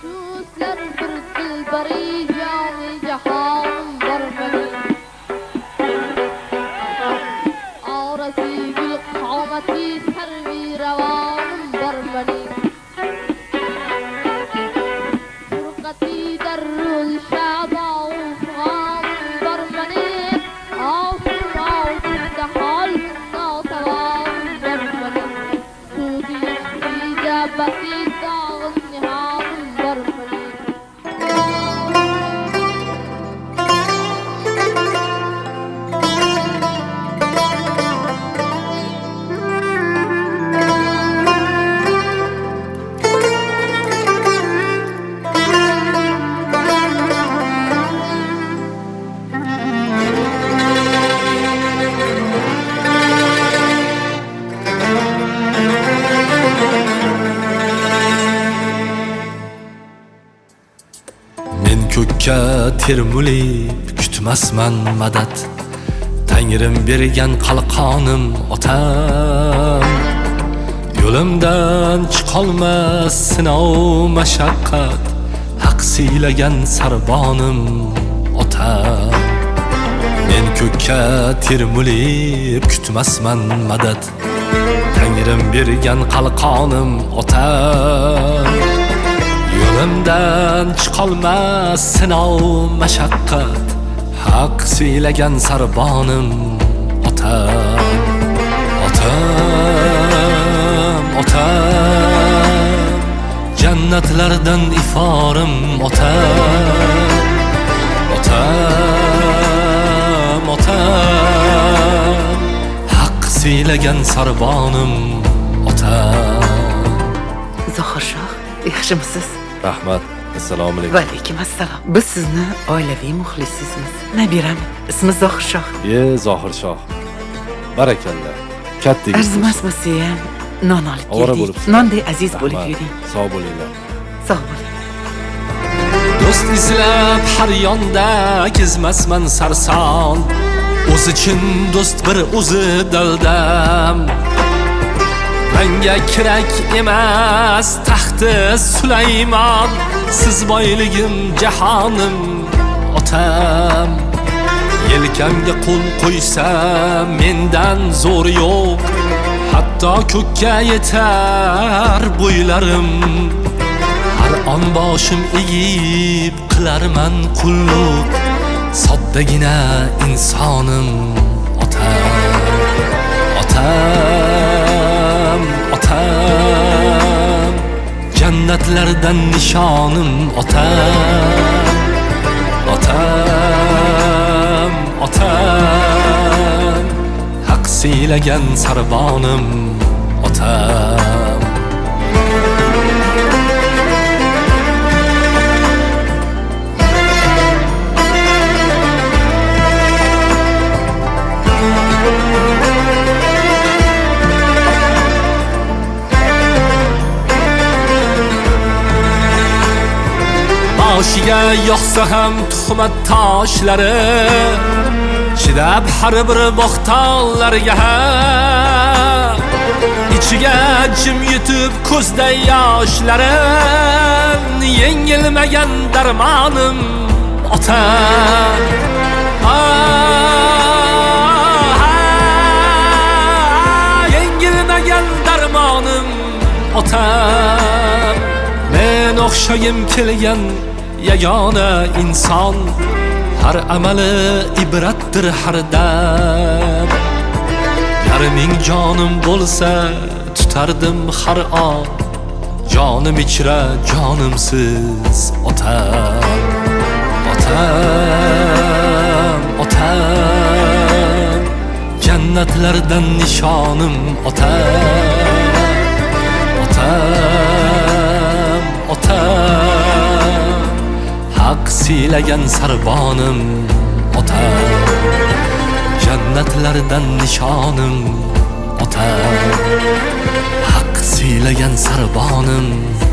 Do'stlar bir dilbari joni jahon bor mening. Orasi gul qomati sarvi ravonim bor mening. Furqati darul shabon g'am bor mening. Ofda hol notavom bor mening. Sudi ijabati dog'in nihoyim bor mening. Men ko'kka termulib kutmasman madad. Tangrim bergan qalqonim otam. Yo'limdan chiqolmas sinov mashaqqat. Haq siylagan sarbonim otam. Men ko'kka termulib kutmasman madad. Tangrim bergan qalqonim otam. Yo'limdan chiqolmas sinov mashaqqat. Haq siylagan sarbonim otam. Otam, otam, jannatlardan iforim otam. Otam, otam, haq siylagan sarbonim otam. Zohir Shoh, yaxshimisiz? Rahmat. Assalomu alaykum. Va alaykum assalom. Biz sizni oilaviy muxlisingizmiz. Nabiram, ismi Zohir Shoh. Zohir Shoh. Barakalla. Katta Arzimas bo'lsa ham non olib Ovora keldik. bo'libsiz. Nonday aziz bo'lib Rahmat. yuring. Sog' bo'linglar. Sog' bo'ling. Do'st izlab har yonda kezmasman sarson. O'z uchun do'st bir o'zi daldam. Menga kerak emas taxti Sulaymon. Siz boyligim jahonim otam. Yelkamga qo'l qo'ysa mendan zo'r yo'q. Hatto ko'kka yetar bo'ylarim. Har on boshim egib qilarman qulluq. Soddagina insonim otam. Otam, otam, jannatlardan nishonim otam. Otam, otam, haq siylagan sarbonim otam. Boshiga yoqsa ham tuhmat toshlari, chidab har bir bo'xtonlarga ichiga jim yutib ko'zda yoshlarim. Yengilmagan darmonim otam. Yengilmagan darmonim otam. Men o'xshagim kelgan yagona inson. Har amali ibratdir har dam. Yarming jonim bo'lsa tutardim har on. Jonim ichra jonimsiz otam. Otam, otam, jannatlardan nishonim otam. Otam, otam, haq siylagan sarbonim otam. Jannatlardan nishonim otam. Haq siylagan sarbonim